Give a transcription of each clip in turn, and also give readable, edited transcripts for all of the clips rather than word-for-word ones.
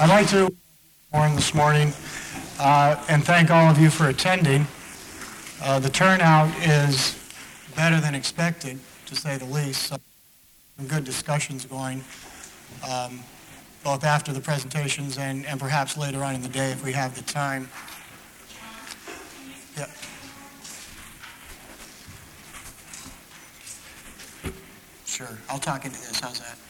I'd like to warn this morning and thank all of you for attending. The turnout is better than expected, to say the least. So some good discussions going, both after the presentations and perhaps later on in the day if we have the time. Yeah. Sure, I'll talk into this. How's that?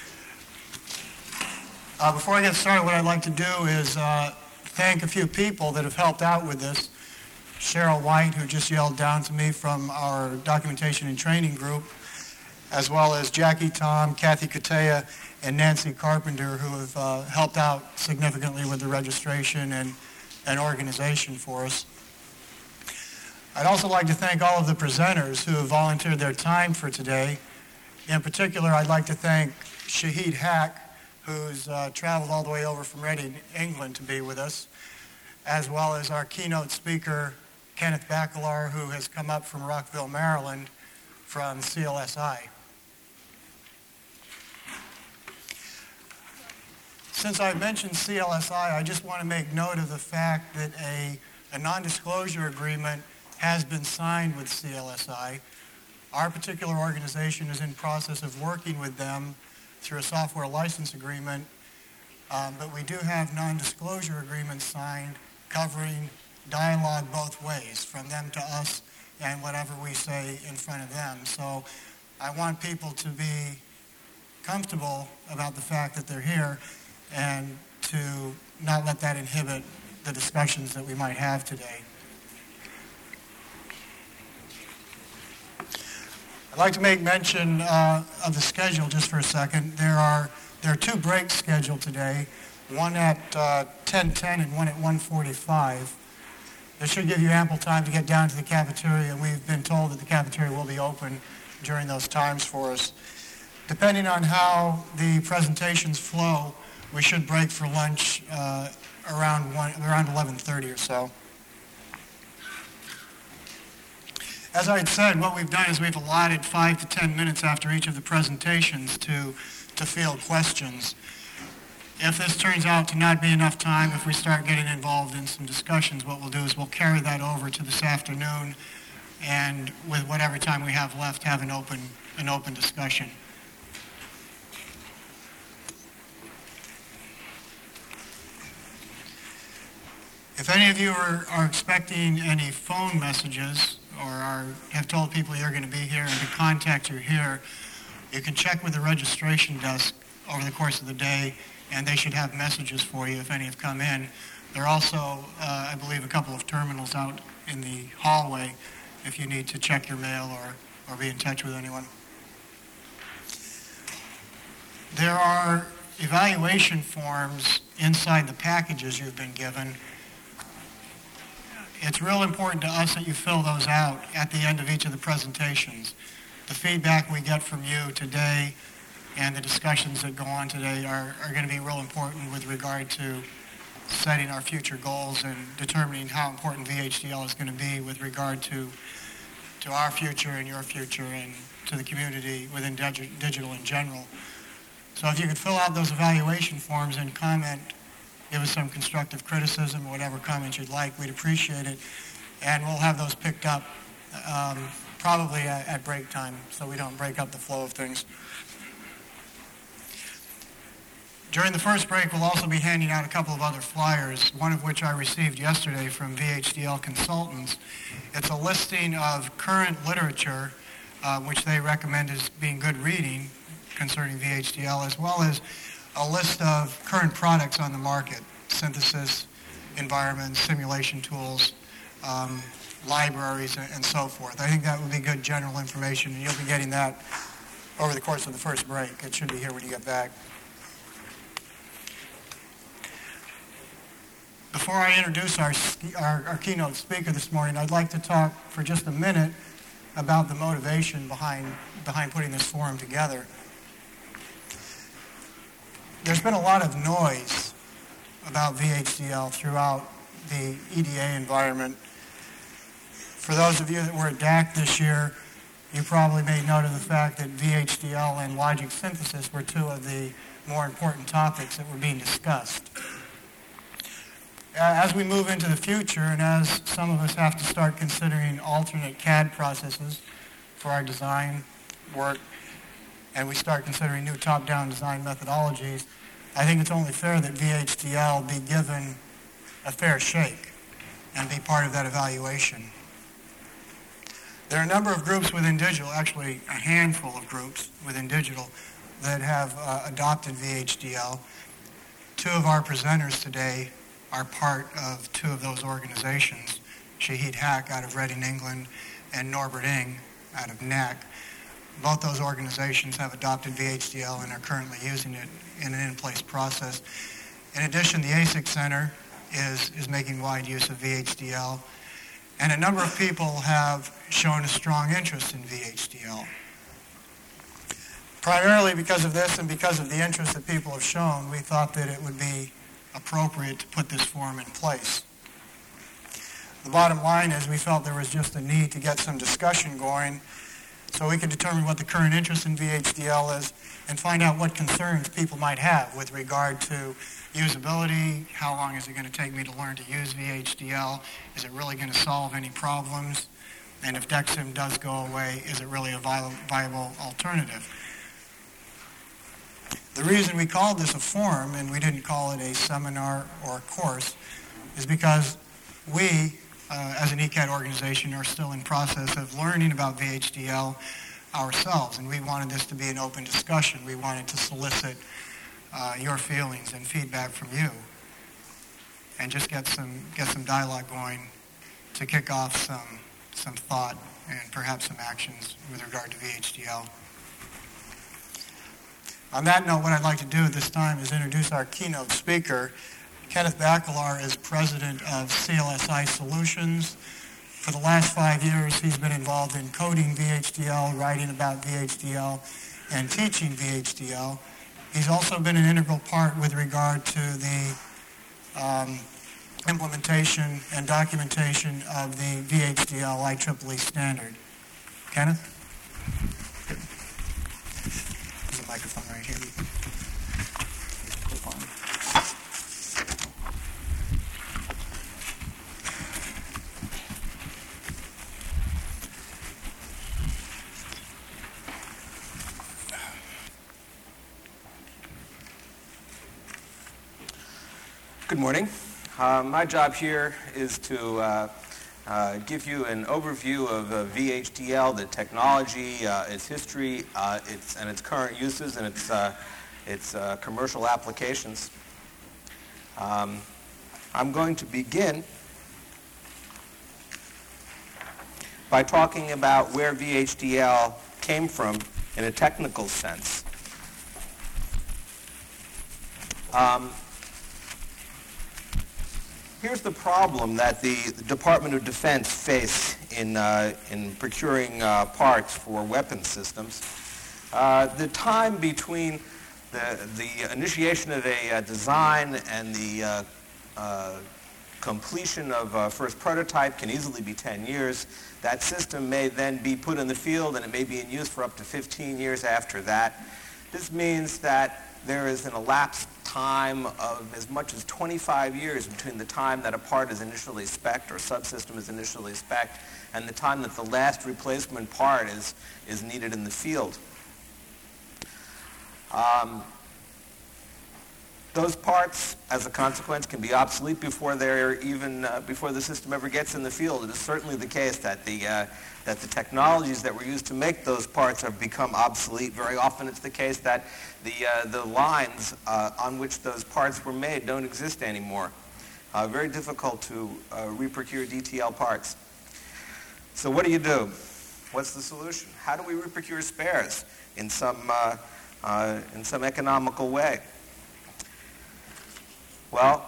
Before I get started, what I'd like to do is thank a few people that have helped out with this. Cheryl White, who just yelled down to me from our documentation and training group, as well as Jackie Tom, Kathy Katea, and Nancy Carpenter, who have helped out significantly with the registration and organization for us. I'd also like to thank all of the presenters who have volunteered their time for today. In particular, I'd like to thank Shahid Hack, who's traveled all the way over from Reading, England to be with us, as well as our keynote speaker, Kenneth Bacalar, who has come up from Rockville, Maryland, from CLSI. Since I've mentioned CLSI, I just want to make note of the fact that a non-disclosure agreement has been signed with CLSI. Our particular organization is in process of working with them through a software license agreement, but we do have non-disclosure agreements signed covering dialogue both ways, from them to us and whatever we say in front of them. So I want people to be comfortable about the fact that they're here and to not let that inhibit the discussions that we might have today. I'd like to make mention of the schedule just for a second. There are two breaks scheduled today, one at 10:10 and one at 1:45. This should give you ample time to get down to the cafeteria. We've been told that the cafeteria will be open during those times for us. Depending on how the presentations flow, we should break for lunch around 11:30 or so. As I had said, what we've done is we've allotted 5 to 10 minutes after each of the presentations to field questions. If this turns out to not be enough time, if we start getting involved in some discussions, what we'll do is we'll carry that over to this afternoon, and with whatever time we have left, have an open discussion. If any of you are expecting any phone messages or have told people you're going to be here and to contact you here, you can check with the registration desk over the course of the day, and they should have messages for you if any have come in. There are also, I believe, a couple of terminals out in the hallway if you need to check your mail or be in touch with anyone. There are evaluation forms inside the packages you've been given. It's real important to us that you fill those out at the end of each of the presentations. The feedback we get from you today and the discussions that go on today are going to be real important with regard to setting our future goals and determining how important VHDL is going to be with regard to our future and your future and to the community within digital in general. So if you could fill out those evaluation forms and comment, give us some constructive criticism or whatever comments you'd like, we'd appreciate it. And we'll have those picked up probably at break time so we don't break up the flow of things. During the first break, we'll also be handing out a couple of other flyers, one of which I received yesterday from VHDL Consultants. It's a listing of current literature, which they recommend as being good reading concerning VHDL, as well as a list of current products on the market, synthesis, environments, simulation tools, libraries, and so forth. I think that would be good general information, and you'll be getting that over the course of the first break. It should be here when you get back. Before I introduce our keynote speaker this morning, I'd like to talk for just a minute about the motivation behind putting this forum together. There's been a lot of noise about VHDL throughout the EDA environment. For those of you that were at DAC this year, you probably made note of the fact that VHDL and logic synthesis were two of the more important topics that were being discussed. As we move into the future, and as some of us have to start considering alternate CAD processes for our design work, and we start considering new top-down design methodologies, I think it's only fair that VHDL be given a fair shake and be part of that evaluation. There are a number of groups within digital, actually a handful of groups within digital, that have adopted VHDL. Two of our presenters today are part of two of those organizations, Shahid Haque out of Reading, England, and Norbert Ing out of NAC. Both those organizations have adopted VHDL and are currently using it in an in-place process. In addition, the ASIC Center is making wide use of VHDL, and a number of people have shown a strong interest in VHDL. Primarily because of this and because of the interest that people have shown, we thought that it would be appropriate to put this forum in place. The bottom line is we felt there was just a need to get some discussion going so we could determine what the current interest in VHDL is and find out what concerns people might have with regard to usability, how long is it going to take me to learn to use VHDL, is it really going to solve any problems, and if DECSIM does go away, is it really a viable alternative? The reason we called this a forum and we didn't call it a seminar or a course is because we, as an ECAD organization, are still in process of learning about VHDL ourselves, and we wanted this to be an open discussion. We wanted to solicit your feelings and feedback from you and just get some dialogue going to kick off some thought and perhaps some actions with regard to VHDL. On that note, what I'd like to do at this time is introduce our keynote speaker. Kenneth Bacalar is president of CLSI Solutions. For the last 5 years, he's been involved in coding VHDL, writing about VHDL, and teaching VHDL. He's also been an integral part with regard to the implementation and documentation of the VHDL IEEE standard. Kenneth? There's a microphone right here. Good morning. My job here is to give you an overview of VHDL, the technology, its history, its current uses, and its commercial applications. I'm going to begin by talking about where VHDL came from in a technical sense. Here's the problem that the Department of Defense face in procuring parts for weapon systems. The time between the initiation of a design and the completion of a first prototype can easily be 10 years. That system may then be put in the field and it may be in use for up to 15 years after that. This means that there is an elapsed time of as much as 25 years between the time that a part is initially spec'd or subsystem is initially spec'd and the time that the last replacement part is needed in the field. Those parts, as a consequence, can be obsolete before they're even before the system ever gets in the field. It is certainly the case that the technologies that were used to make those parts have become obsolete. Very often, it's the case that the lines on which those parts were made don't exist anymore. Very difficult to reprocure DTL parts. So, what do you do? What's the solution? How do we reprocure spares in some economical way? Well,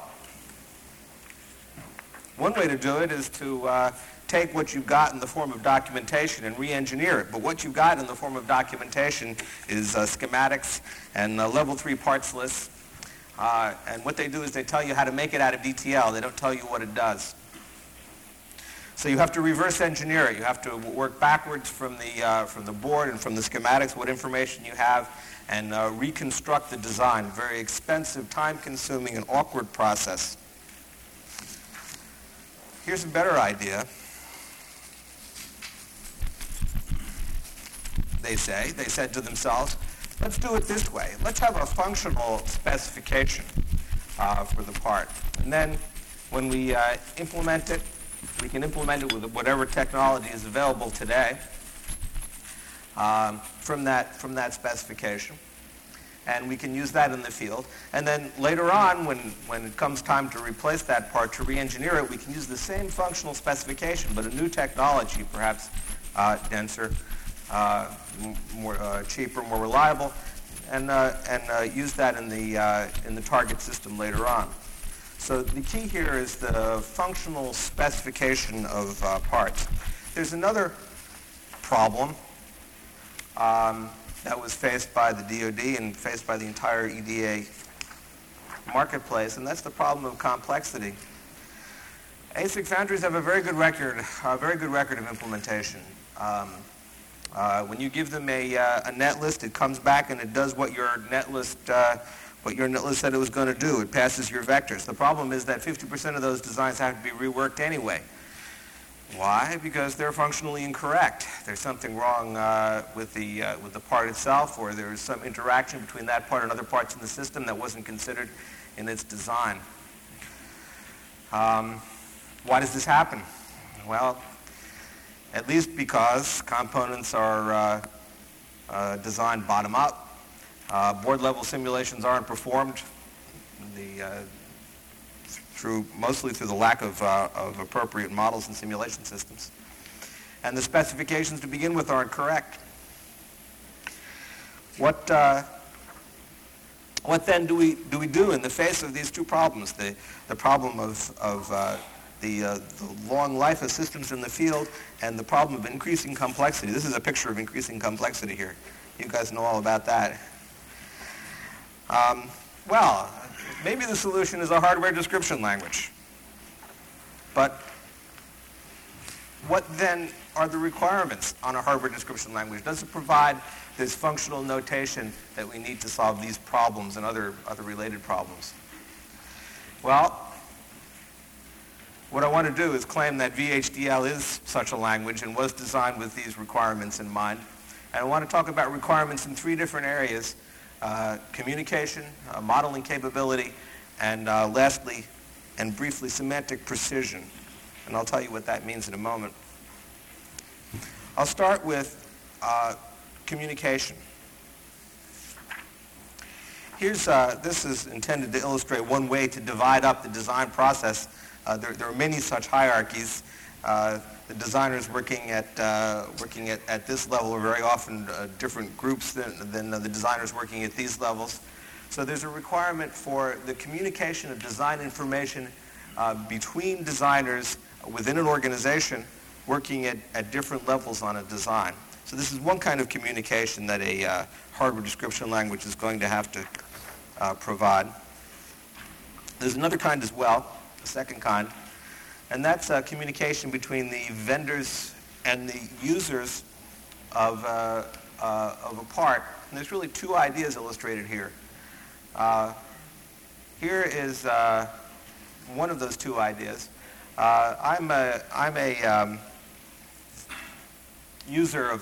one way to do it is to take what you've got in the form of documentation and re-engineer it. But what you've got in the form of documentation is schematics and level 3 parts lists. And what they do is they tell you how to make it out of DTL. They don't tell you what it does. So you have to reverse engineer it. You have to work backwards from the board and from the schematics, what information you have, and reconstruct the design. Very expensive, time-consuming, and awkward process. here's a better idea. They said to themselves, let's do it this way. Let's have a functional specification for the part. And then when we implement it, we can implement it with whatever technology is available today from that specification. And we can use that in the field. And then later on, when it comes time to replace that part, to re-engineer it, we can use the same functional specification, but a new technology, perhaps denser, more cheaper, more reliable, and use that in the target system later on. So the key here is the functional specification of parts. There's another problem that was faced by the DoD and faced by the entire EDA marketplace, and that's the problem of complexity. ASIC foundries have a very good record of implementation. When you give them a net list, it comes back and it does what your net list said it was going to do. It passes your vectors. The problem is that 50% of those designs have to be reworked anyway. Why? Because they're functionally incorrect. There's something wrong with the part itself, or there's some interaction between that part and other parts in the system that wasn't considered in its design. Why does this happen? Well, at least because components are designed bottom up. Board-level simulations aren't performed mostly through the lack of appropriate models and simulation systems. And the specifications to begin with aren't correct. What then do we do in the face of these two problems? The problem of the long life of systems in the field and the problem of increasing complexity. This is a picture of increasing complexity here. You guys know all about that. Well, maybe the solution is a hardware description language. But what then are the requirements on a hardware description language? Does it provide this functional notation that we need to solve these problems and other related problems? Well, what I want to do is claim that VHDL is such a language and was designed with these requirements in mind. And I want to talk about requirements in three different areas: communication, modeling capability, and lastly, and briefly, semantic precision. And I'll tell you what that means in a moment. I'll start with communication. This is intended to illustrate one way to divide up the design process. There are many such hierarchies. The designers working at this level are very often different groups than the designers working at these levels. So there's a requirement for the communication of design information between designers within an organization working at different levels on a design. So this is one kind of communication that a hardware description language is going to have to provide. There's another kind as well, a second kind, and that's communication between the vendors and the users of a part. And there's really two ideas illustrated here. Here is one of those two ideas. I'm a user of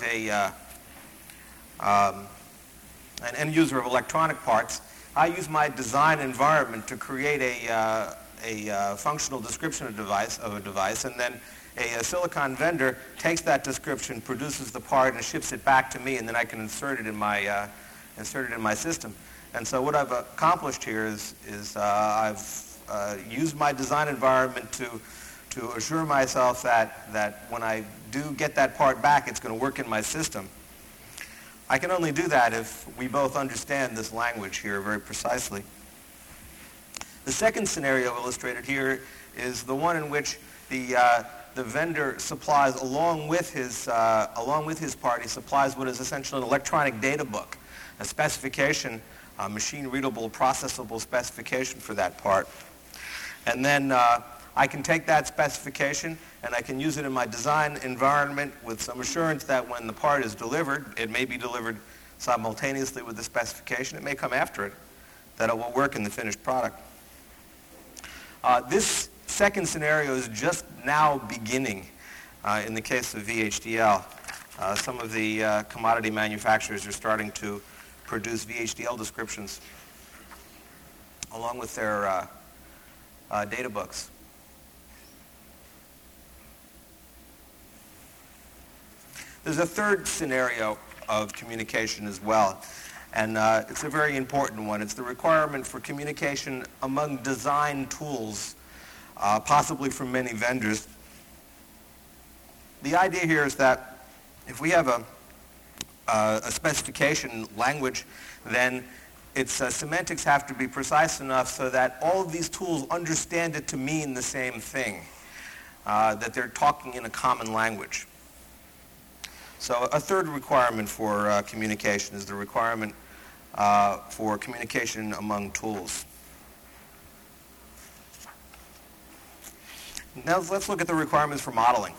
an end user of electronic parts. I use my design environment to create a functional description of a device, and then a silicon vendor takes that description, produces the part, and ships it back to me, and then I can insert it in my system. And so what I've accomplished here is I've used my design environment to assure myself that when I do get that part back, it's going to work in my system. I can only do that if we both understand this language here very precisely. The second scenario illustrated here is the one in which the vendor supplies, along with his part, he supplies what is essentially an electronic data book, a specification, a machine-readable, processable specification for that part. And then I can take that specification and I can use it in my design environment with some assurance that when the part is delivered, it may be delivered simultaneously with the specification, it may come after it, that it will work in the finished product. This second scenario is just now beginning in the case of VHDL. Some of the commodity manufacturers are starting to produce VHDL descriptions along with their data books. There's a third scenario of communication as well, and it's a very important one. It's the requirement for communication among design tools, possibly from many vendors. The idea here is that if we have a specification language, then its semantics have to be precise enough so that all of these tools understand it to mean the same thing, that they're talking in a common language. So a third requirement for communication is the requirement for communication among tools. Now let's look at the requirements for modeling.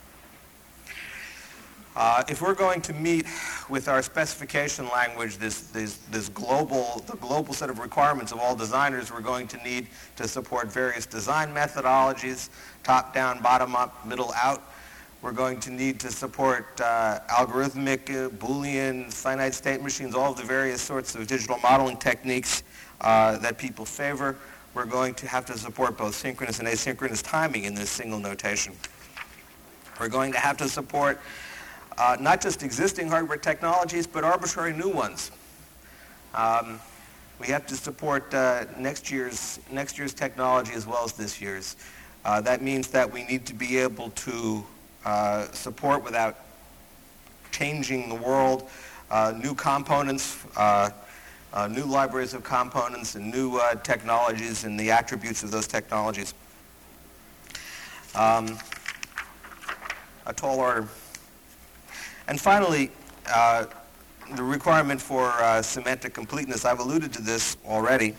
If we're going to meet with our specification language the global set of requirements of all designers, we're going to need to support various design methodologies, top-down, bottom-up, middle-out. We're going to need to support algorithmic, Boolean, finite state machines, all of the various sorts of digital modeling techniques that people favor. We're going to have to support both synchronous and asynchronous timing in this single notation. We're going to have to support not just existing hardware technologies, but arbitrary new ones. We have to support next year's technology as well as this year's. That means that we need to be able to support without changing the world, new components, new libraries of components, and new technologies and the attributes of those technologies. A tall order. And finally, the requirement for semantic completeness. I've alluded to this already.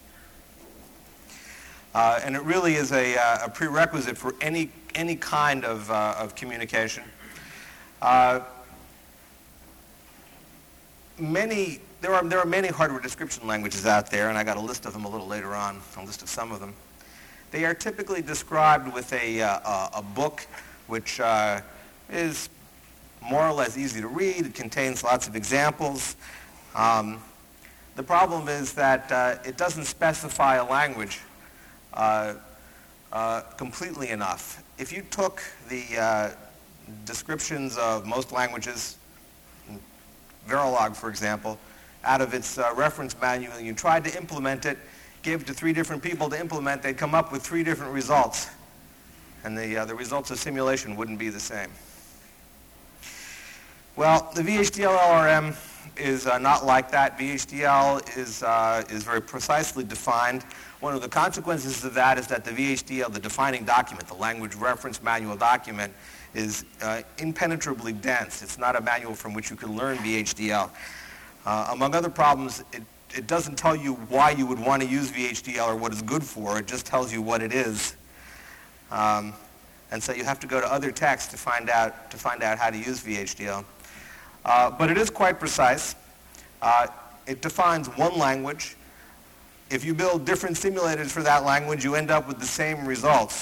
And it really is a prerequisite for any kind of communication. There are many hardware description languages out there, and I got a list of them a little later on, a list of some of them. They are typically described with a book which is more or less easy to read. It contains lots of examples. The problem is that it doesn't specify a language completely enough. If you took the descriptions of most languages, Verilog, for example, out of its reference manual and you tried to implement it, gave it to 3 different people to implement, they'd come up with 3 different results. And the results of simulation wouldn't be the same. Well, the VHDL LRM is not like that. VHDL is very precisely defined. One of the consequences of that is that the VHDL, the defining document, the language reference manual document, is impenetrably dense. It's not a manual from which you can learn VHDL. Among other problems, it doesn't tell you why you would want to use VHDL or what it's good for. It just tells you what it is. And so you have to go to other texts to find out how to use VHDL. But it is quite precise. It defines one language. If you build different simulators for that language, you end up with the same results.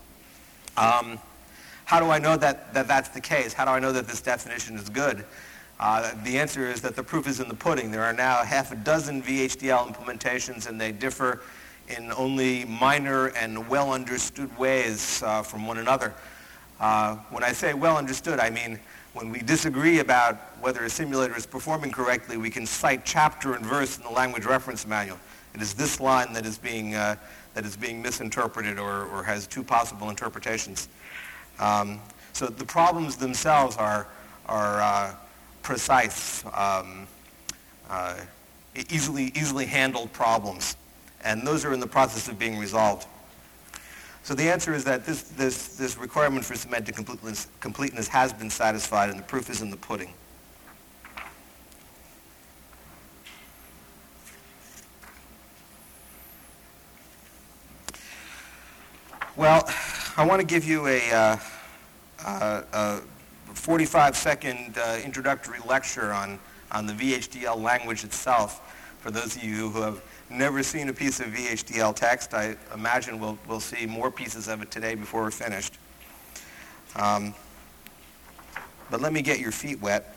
How do I know that that's the case? How do I know that this definition is good? The answer is that the proof is in the pudding. There are now half a dozen VHDL implementations, and they differ in only minor and well-understood ways from one another. When I say well understood, I mean when we disagree about whether a simulator is performing correctly, we can cite chapter and verse in the language reference manual. It is this line that is being misinterpreted or has 2 possible interpretations. So the problems themselves are precise, easily handled problems, and those are in the process of being resolved. So the answer is that this requirement for semantic completeness has been satisfied, and the proof is in the pudding. Well, I want to give you a 45-second introductory lecture on the VHDL language itself. For those of you who have never seen a piece of VHDL text, I imagine we'll see more pieces of it today before we're finished. But let me get your feet wet.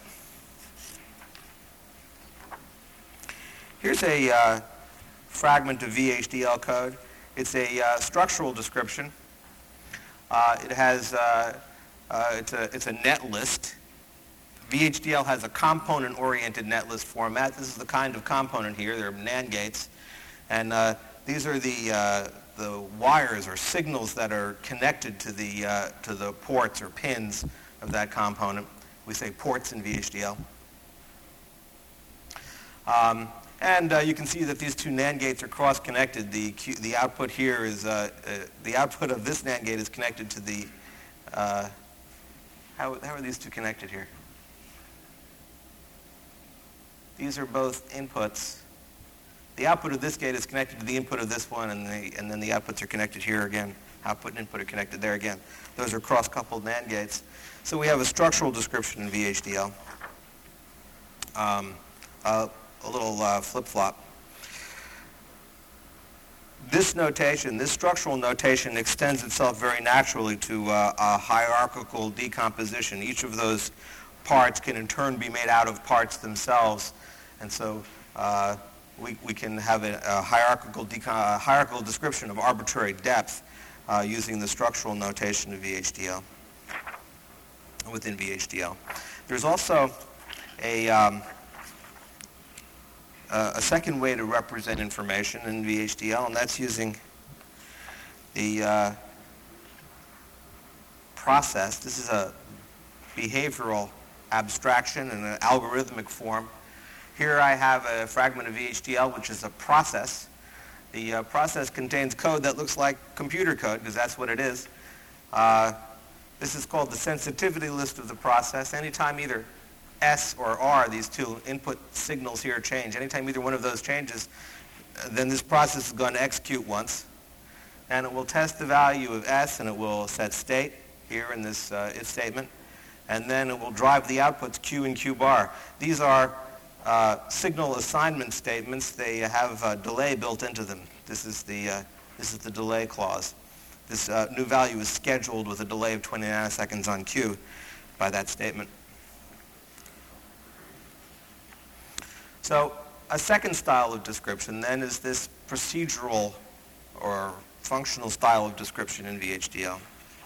Here's a fragment of VHDL code. It's a structural description. It has it's a net list. VHDL has a component-oriented net list format. This is the kind of component here. They're NAND gates, and these are the wires or signals that are connected to the ports or pins of that component. We say ports in VHDL. And you can see that these two NAND gates are cross-connected. The output here is the output of this NAND gate is connected to the. How are these two connected here? These are both inputs. The output of this gate is connected to the input of this one, and then the outputs are connected here again. Output and input are connected there again. Those are cross-coupled NAND gates. So we have a structural description in VHDL. A little flip-flop. This notation, this structural notation, extends itself very naturally to a hierarchical decomposition. Each of those parts can in turn be made out of parts themselves, and so we can have a hierarchical description of arbitrary depth using the structural notation of VHDL, within VHDL. There's also a second way to represent information in VHDL, and that's using the process. This is a behavioral abstraction in an algorithmic form. Here I have a fragment of VHDL, which is a process. The process contains code that looks like computer code, because that's what it is. This is called the sensitivity list of the process. Anytime either S or R, these two input signals here, change, anytime either one of those changes, then this process is going to execute once. And it will test the value of S, and it will set state here in this if statement. And then it will drive the outputs Q and Q bar. These are signal assignment statements. They have a delay built into them. This is the delay clause. This new value is scheduled with a delay of 20 nanoseconds on Q by that statement. So a second style of description then is this procedural or functional style of description in VHDL.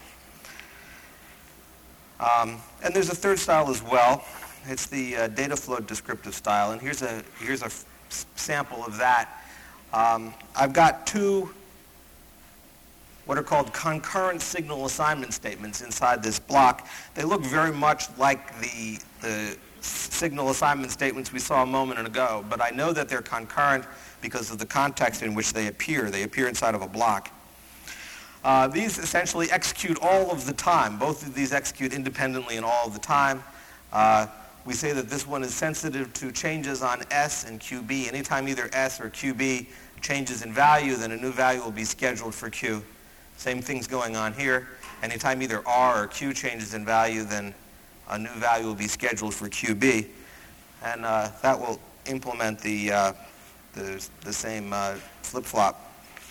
And there's a third style as well. It's the data flow descriptive style, and here's a sample of that. I've got two what are called concurrent signal assignment statements inside this block. They look very much like the signal assignment statements we saw a moment ago, but I know that they're concurrent because of the context in which they appear. They appear inside of a block. These essentially execute all of the time. Both of these execute independently and all of the time. We say that this one is sensitive to changes on S and QB. Anytime either S or QB changes in value, then a new value will be scheduled for Q. Same thing's going on here. Anytime either R or Q changes in value, then a new value will be scheduled for QB. And that will implement the same flip-flop.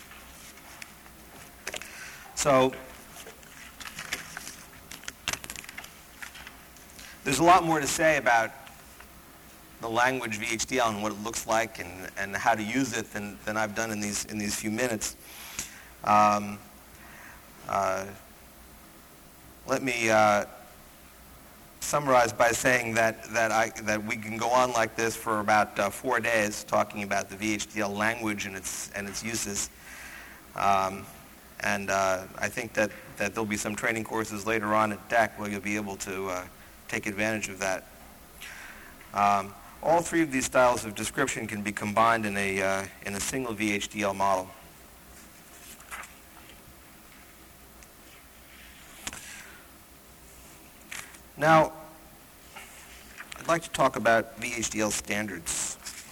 So there's a lot more to say about the language VHDL and what it looks like and how to use it than I've done in these few minutes. Let me summarize by saying that we can go on like this for about 4 days talking about the VHDL language and its uses. And I think that there'll be some training courses later on at DEC where you'll be able to take advantage of that. All three of these styles of description can be combined in a single VHDL model. Now, I'd like to talk about VHDL standards.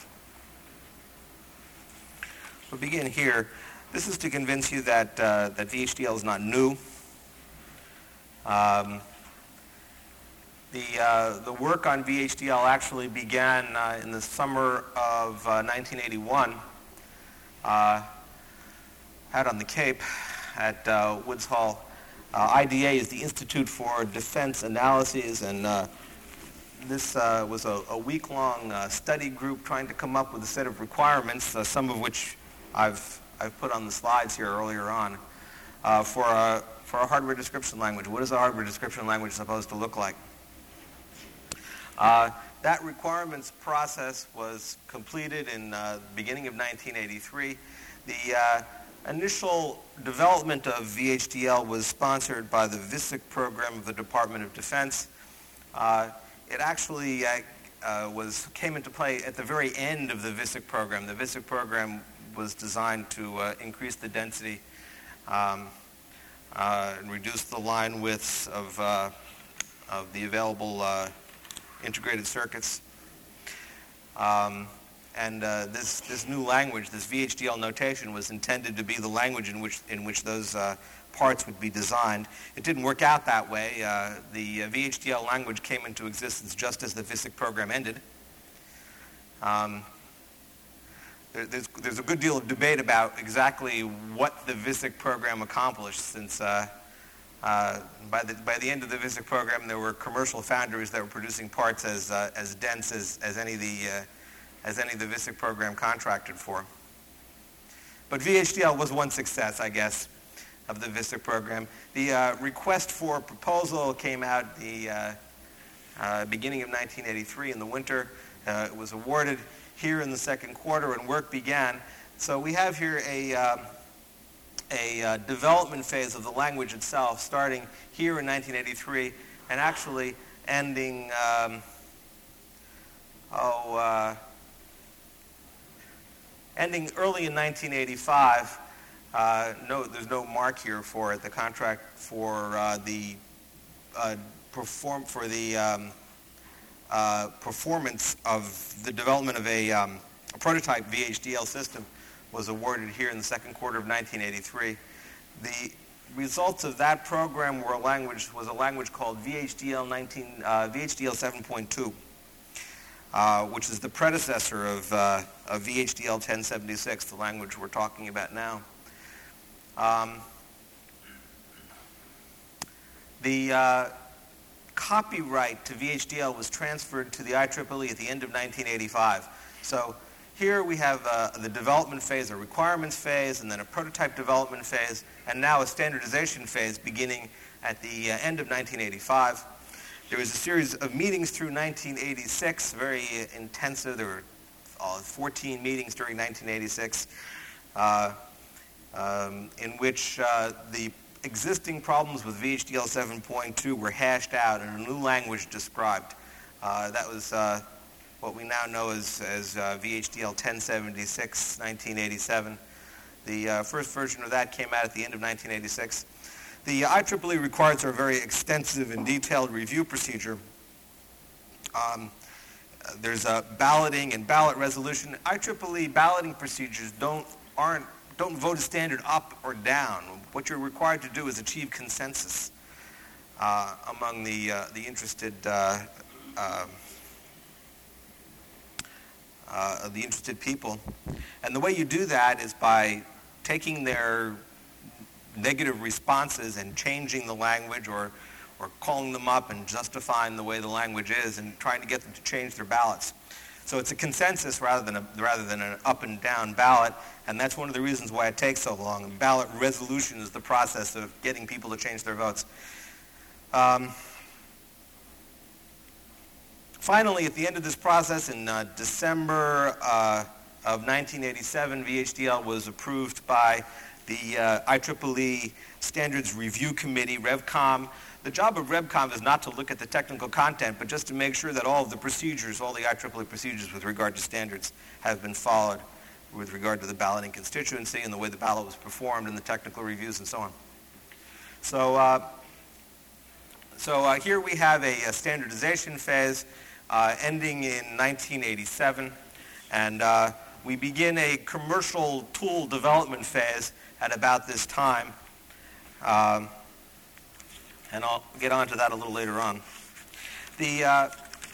We'll begin here. This is to convince you that VHDL is not new. The work on VHDL actually began in the summer of 1981 out on the Cape at Woods Hole. IDA is the Institute for Defense Analyses, and this was a week-long study group trying to come up with a set of requirements, some of which I've put on the slides here earlier on, for a hardware description language. What is a hardware description language supposed to look like? That requirements process was completed in the beginning of 1983. The initial development of VHDL was sponsored by the VISIC program of the Department of Defense. It actually came into play at the very end of the VISIC program. The VISIC program was designed to increase the density and reduce the line widths of the available integrated circuits. This new language, this VHDL notation, was intended to be the language in which those parts would be designed. It didn't work out that way. The VHDL language came into existence just as the VISIC program ended. There's a good deal of debate about exactly what the VISIC program accomplished, since by the end of the VISIC program, there were commercial foundries that were producing parts as dense as any of the VISIC program contracted for. But VHDL was one success, I guess, of the VISIC program. The request for proposal came out the beginning of 1983 in the winter. It was awarded here in the second quarter, and work began. So we have here a development phase of the language itself, starting here in 1983 and actually ending ending early in 1985. There's no mark here for it. The contract for the performance of the development of a prototype VHDL system was awarded here in the second quarter of 1983. The results of that program were a language called VHDL 7.2. Which is the predecessor of VHDL 1076, the language we're talking about now. The copyright to VHDL was transferred to the IEEE at the end of 1985. So here we have the development phase, a requirements phase, and then a prototype development phase, and now a standardization phase beginning at the end of 1985. There was a series of meetings through 1986, very intensive. There were 14 meetings during 1986 in which the existing problems with VHDL 7.2 were hashed out and a new language described. That was what we now know as VHDL 1076, 1987. The first version of that came out at the end of 1986. The IEEE requires a very extensive and detailed review procedure. There's a balloting and ballot resolution. IEEE balloting procedures don't vote a standard up or down. What you're required to do is achieve consensus among the interested people, and the way you do that is by taking their negative responses and changing the language, or calling them up and justifying the way the language is, and trying to get them to change their ballots. So it's a consensus rather than an up and down ballot, and that's one of the reasons why it takes so long. Ballot resolution is the process of getting people to change their votes. Finally, at the end of this process, in December of 1987, VHDL was approved by the IEEE Standards Review Committee, RevCom. The job of RevCom is not to look at the technical content, but just to make sure that all of the procedures, all the IEEE procedures with regard to standards have been followed with regard to the balloting constituency and the way the ballot was performed and the technical reviews and so on. So here we have a standardization phase ending in 1987, and we begin a commercial tool development phase at about this time, and I'll get onto that a little later on. The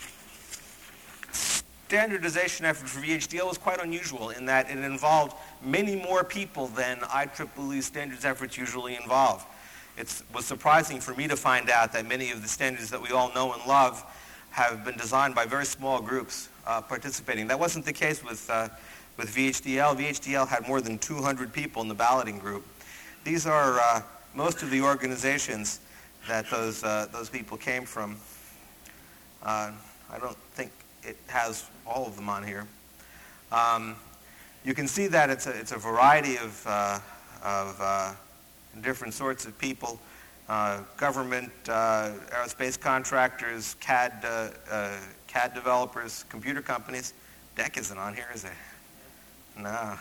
standardization effort for VHDL was quite unusual in that it involved many more people than IEEE standards efforts usually involve. It was surprising for me to find out that many of the standards that we all know and love have been designed by very small groups participating. That wasn't the case with VHDL. VHDL had more than 200 people in the balloting group. These are most of the organizations that those people came from. I don't think it has all of them on here. You can see that it's a variety of different sorts of people, government, aerospace contractors, CAD developers, computer companies. DEC isn't on here, is it? No.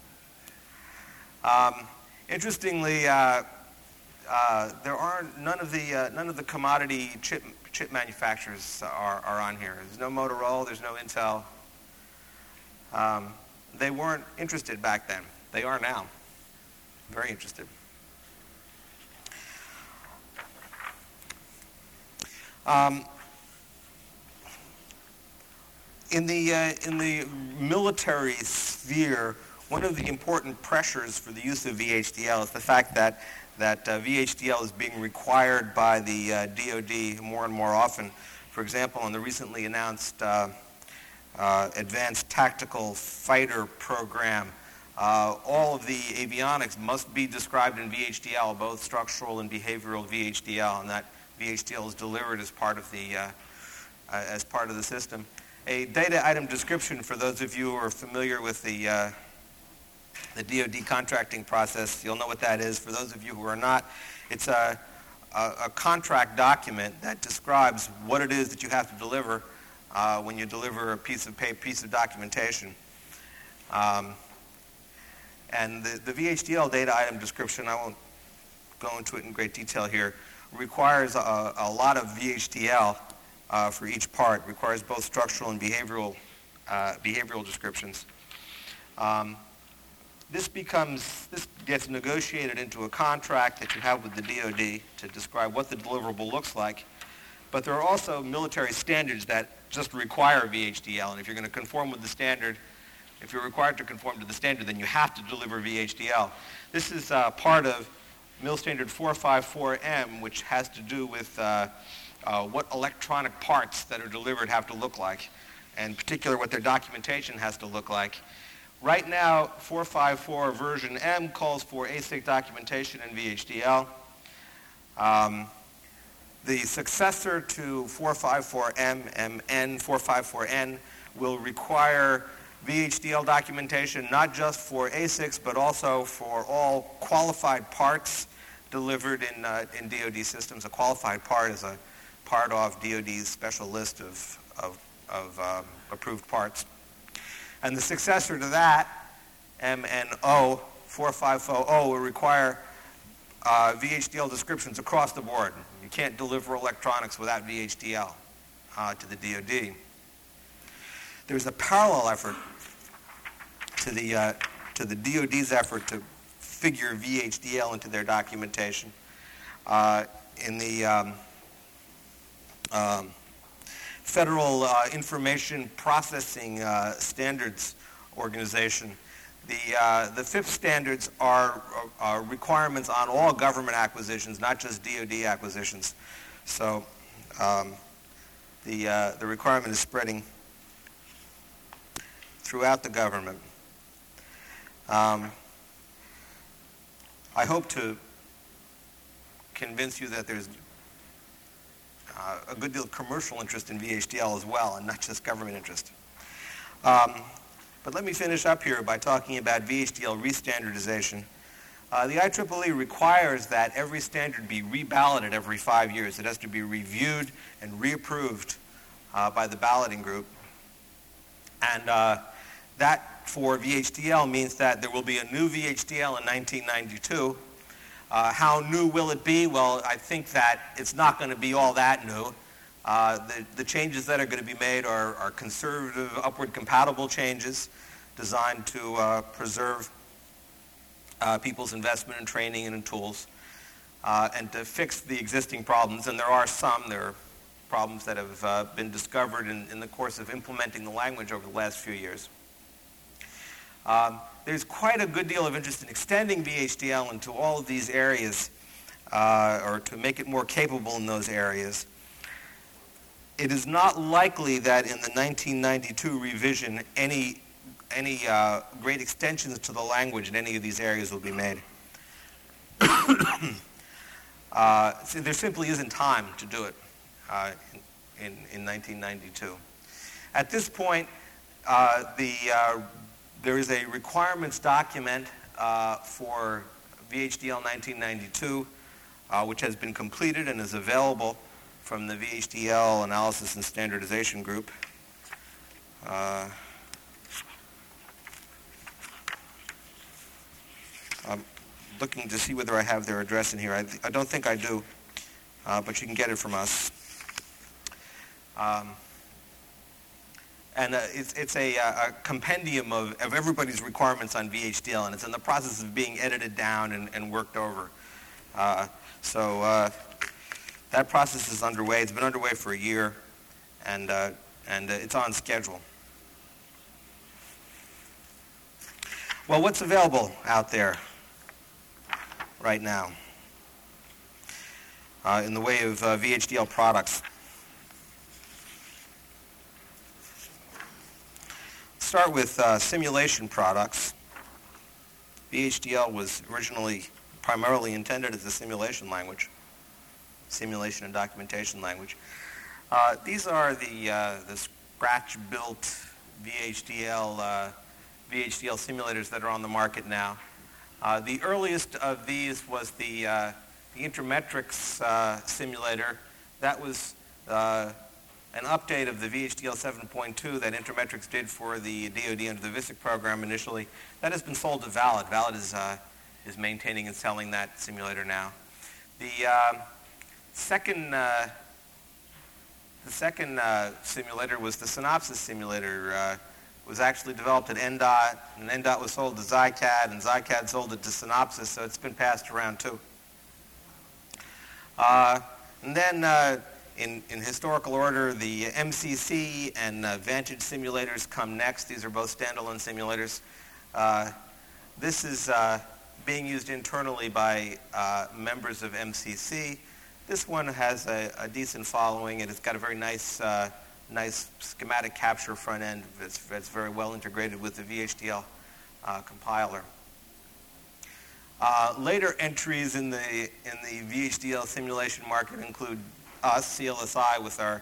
Interestingly, there are none of the commodity chip manufacturers are on here. There's no Motorola, there's no Intel. They weren't interested back then. They are now. Very interested. In the military sphere, one of the important pressures for the use of VHDL is the fact that VHDL is being required by the DoD more and more often. For example, on the recently announced Advanced Tactical Fighter Program, all of the avionics must be described in VHDL, both structural and behavioral VHDL, and that VHDL is delivered as part of the system. A data item description, for those of you who are familiar with the DoD contracting process, you'll know what that is. For those of you who are not, it's a contract document that describes what it is that you have to deliver when you deliver a piece of documentation. And the VHDL data item description, I won't go into it in great detail here, requires a lot of VHDL for each part. It requires both structural and behavioral descriptions. This gets negotiated into a contract that you have with the DoD to describe what the deliverable looks like. But there are also military standards that just require VHDL, and if you're going to conform with the standard, if you're required to conform to the standard, then you have to deliver VHDL. This is part of Mil Standard 454M, which has to do with what electronic parts that are delivered have to look like, and in particular what their documentation has to look like. Right now, 454 version M calls for ASIC documentation in VHDL. The successor to 454M, MN 454N, will require VHDL documentation not just for ASICs, but also for all qualified parts delivered in DoD systems. A qualified part is a part of DoD's special list of approved parts. And the successor to that, MNO 4540, will require VHDL descriptions across the board. You can't deliver electronics without VHDL to the DoD. There's a parallel effort to the DoD's effort to figure VHDL into their documentation. In the Federal Information Processing Standards Organization, the FIPS standards are requirements on all government acquisitions, not just DoD acquisitions. So the requirement is spreading throughout the government. I hope to convince you that there's a good deal of commercial interest in VHDL as well, and not just government interest. But let me finish up here by talking about VHDL restandardization. The IEEE requires that every standard be reballoted every 5 years. It has to be reviewed and reapproved by the balloting group. And that for VHDL means that there will be a new VHDL in 1992. How new will it be? Well, I think that it's not going to be all that new. The changes that are going to be made are conservative, upward compatible changes designed to preserve people's investment in training and in tools and to fix the existing problems. And there are some. There are problems that have been discovered in the course of implementing the language over the last few years. There's quite a good deal of interest in extending VHDL into all of these areas, or to make it more capable in those areas. It is not likely that in the 1992 revision any great extensions to the language in any of these areas will be made. So there simply isn't time to do it in 1992. At this point, there is a requirements document for VHDL 1992, which has been completed and is available from the VHDL Analysis and Standardization Group. I'm looking to see whether I have their address in here. I don't think I do, but you can get it from us. And it's a compendium of everybody's requirements on VHDL, and it's in the process of being edited down and worked over. So that process is underway. It's been underway for a year, and it's on schedule. Well, what's available out there right now in the way of VHDL products? Start with simulation products. VHDL was originally primarily intended as a simulation language, simulation and documentation language. These are the scratch-built VHDL simulators that are on the market now. The earliest of these was the Intermetrics simulator. That was an update of the VHDL 7.2 that Intermetrics did for the DoD under the VISIC program initially. That has been sold to Valid. Valid is maintaining and selling that simulator now. The second simulator was the Synopsys simulator. Was actually developed at NDOT, and NDOT was sold to Zycad, and Zycad sold it to Synopsys, so it's been passed around too. And then in historical order, the MCC and Vantage simulators come next. These are both standalone simulators. This is being used internally by members of MCC. This one has a decent following, and it's got a very nice schematic capture front end. It's very well integrated with the VHDL compiler. Later entries in the VHDL simulation market include us, CLSI, with our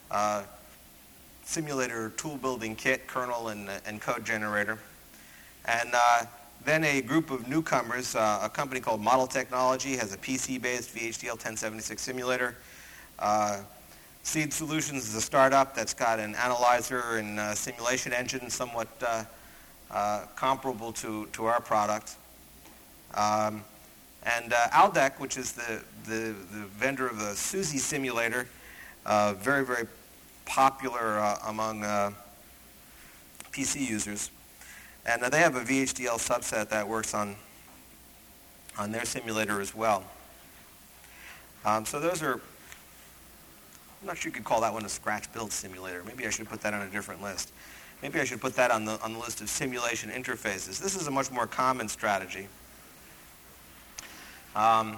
simulator tool building kit, kernel, and code generator. And then a group of newcomers, a company called Model Technology has a PC-based VHDL 1076 simulator. Seed Solutions is a startup that's got an analyzer and simulation engine somewhat comparable to our product. And Aldec, which is the vendor of the SUSY simulator, very, very popular among PC users. And they have a VHDL subset that works on their simulator as well. So those are, I'm not sure you could call that one a scratch-built simulator. Maybe I should put that on a different list. Maybe I should put that on the list of simulation interfaces. This is a much more common strategy. The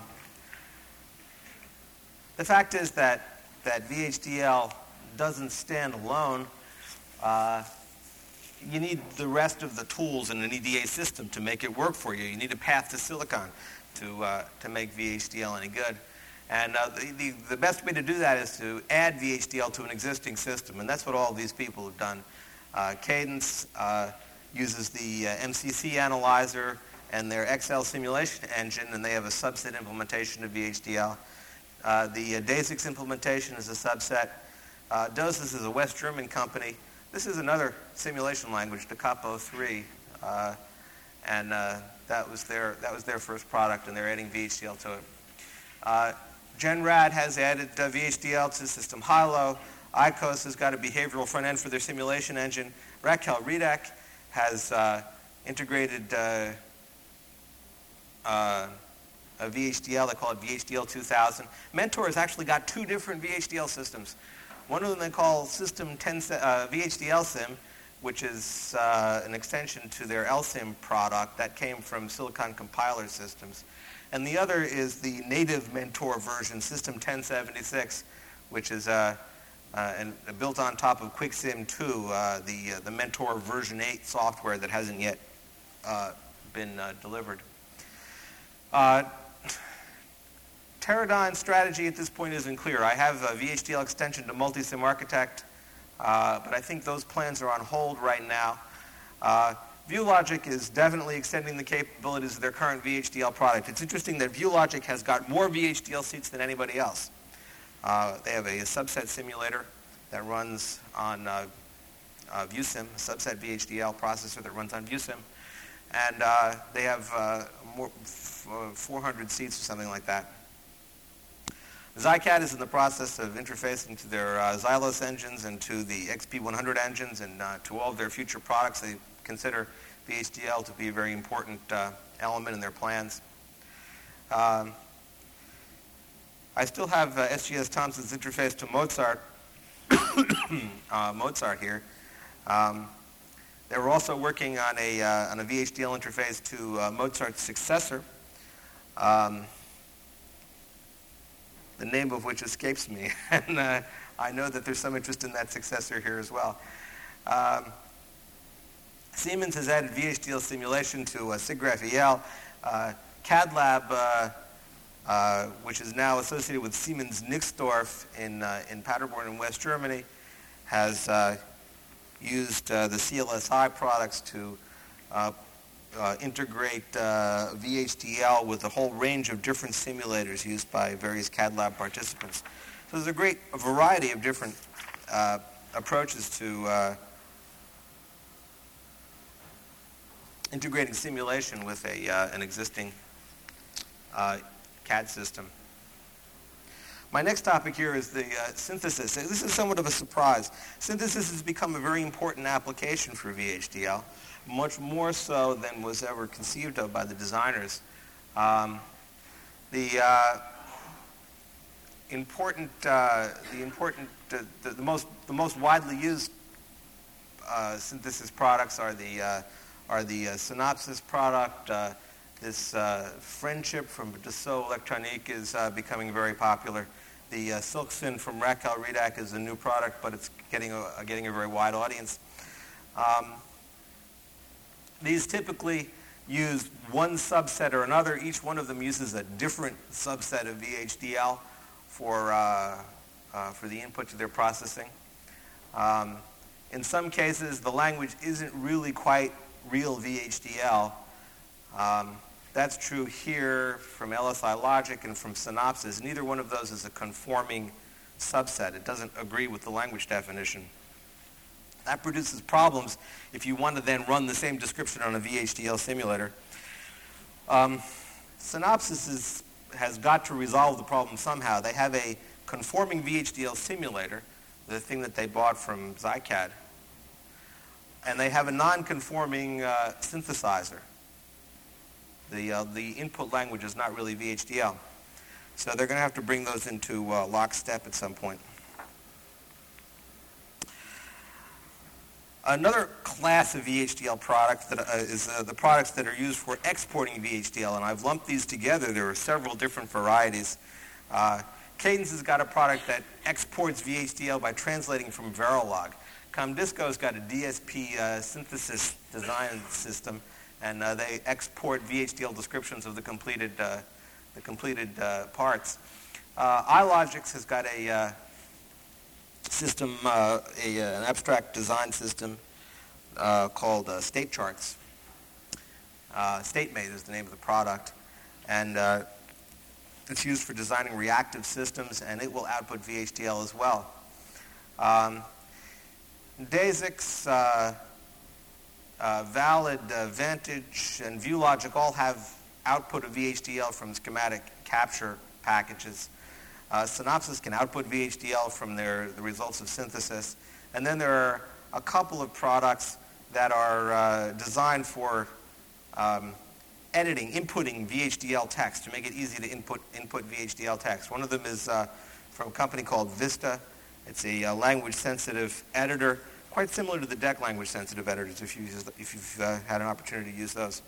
fact is that VHDL doesn't stand alone. You need the rest of the tools in an EDA system to make it work for you. You need a path to silicon to make VHDL any good. And the best way to do that is to add VHDL to an existing system, and that's what all these people have done. Cadence uses the MCC analyzer and their XL simulation engine, and they have a subset implementation of VHDL. The DASIX implementation is a subset. DOSIS is a West German company. This is another simulation language, the Capo 3, and that was their first product, and they're adding VHDL to it. Genrad has added VHDL to System Hilo. ICOS has got a behavioral front end for their simulation engine. Raquel Redek has integrated a VHDL. They call it VHDL 2000. Mentor has actually got two different VHDL systems. One of them they call System 10, VHDL Sim, which is an extension to their LSIM product that came from Silicon Compiler Systems. And the other is the native Mentor version, System 1076, which is built on top of QuickSim 2, the Mentor version 8 software that hasn't yet been delivered. Teradyne's strategy at this point isn't clear. I have a VHDL extension to Multisim Architect, but I think those plans are on hold right now. ViewLogic is definitely extending the capabilities of their current VHDL product. It's interesting that ViewLogic has got more VHDL seats than anybody else. They have a subset simulator that runs on ViewSim, a subset VHDL processor that runs on ViewSim, and they have 400 seats or something like that. XiCad is in the process of interfacing to their Xylos engines and to the XP100 engines and to all of their future products. They consider VHDL to be a very important element in their plans. I still have SGS Thompson's interface to Mozart, Mozart here. They were also working on a VHDL interface to Mozart's successor, the name of which escapes me, and I know that there's some interest in that successor here as well. Siemens has added VHDL simulation to SIGGRAPH EL. CADLab, which is now associated with Siemens Nixdorf in Paderborn in West Germany, has used the CLSI products to integrate VHDL with a whole range of different simulators used by various CADLab participants. So there's a great variety of different approaches to integrating simulation with an existing CAD system. My next topic here is the synthesis. This is somewhat of a surprise. Synthesis has become a very important application for VHDL, much more so than was ever conceived of by the designers. The most widely used synthesis products are the Synopsys product. This Friendship from Dassault Electronique is becoming very popular. The SilkSyn from Raquel Redac is a new product, but it's getting a very wide audience. These typically use one subset or another. Each one of them uses a different subset of VHDL for the input to their processing. In some cases, the language isn't really quite real VHDL. That's true here from LSI Logic and from Synopsys. Neither one of those is a conforming subset. It doesn't agree with the language definition. That produces problems if you want to then run the same description on a VHDL simulator. Synopsys has got to resolve the problem somehow. They have a conforming VHDL simulator, the thing that they bought from XiCad, and they have a non-conforming synthesizer. The input language is not really VHDL. So they're going to have to bring those into lockstep at some point. Another class of VHDL product that is the products that are used for exporting VHDL, and I've lumped these together. There are several different varieties. Cadence has got a product that exports VHDL by translating from Verilog. Comdisco's got a DSP synthesis design system, and they export VHDL descriptions of the completed parts. iLogix has got a system, an abstract design system called State Charts. StateMate is the name of the product, and it's used for designing reactive systems, and it will output VHDL as well. DASIX, Valid, Vantage, and ViewLogic all have output of VHDL from schematic capture packages. Synopsys can output VHDL from the results of synthesis. And then there are a couple of products that are designed for editing, inputting VHDL text to make it easy to input VHDL text. One of them is from a company called Vista, It's a language-sensitive editor, quite similar to the DEC language-sensitive editors if you've had an opportunity to use those.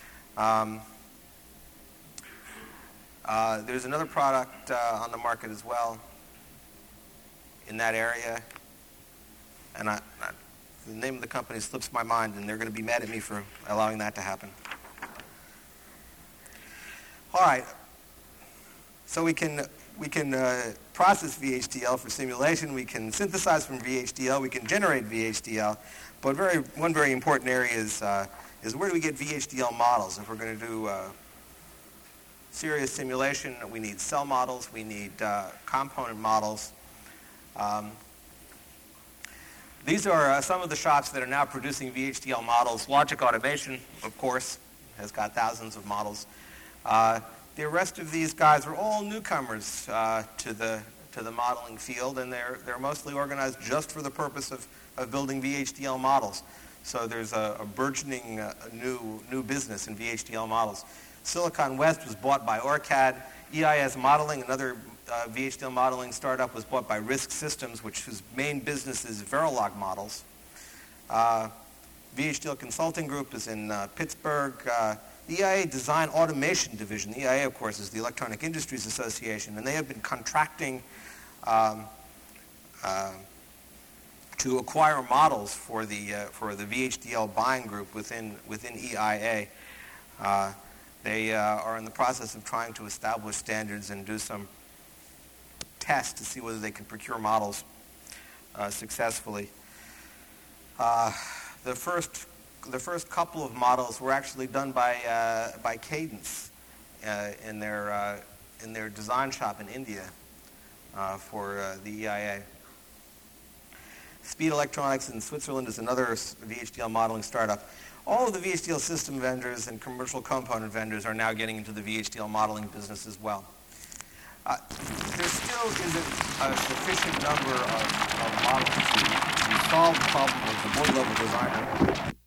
There's another product on the market as well in that area, and the name of the company slips my mind, and they're going to be mad at me for allowing that to happen. All right, so we can process VHDL for simulation. We can synthesize from VHDL. We can generate VHDL. But one very important area is where do we get VHDL models? If we're going to do serious simulation, we need cell models. We need component models. These are some of the shops that are now producing VHDL models. Logic Automation, of course, has got thousands of models. The rest of these guys are all newcomers to the modeling field, and they're mostly organized just for the purpose of building VHDL models. So there's a burgeoning new business in VHDL models. Silicon West was bought by OrCAD. EIS Modeling, another VHDL modeling startup, was bought by RISC Systems, whose main business is Verilog models. VHDL Consulting Group is in Pittsburgh. The EIA Design Automation Division, the EIA, of course, is the Electronic Industries Association, and they have been contracting to acquire models for the VHDL buying group within EIA. They are in the process of trying to establish standards and do some tests to see whether they can procure models successfully. The first couple of models were actually done by Cadence in their design shop in India for the EIA. Speed Electronics in Switzerland is another VHDL modeling startup. All of the VHDL system vendors and commercial component vendors are now getting into the VHDL modeling business as well. There still isn't a sufficient number of models to solve the problem of the board-level designer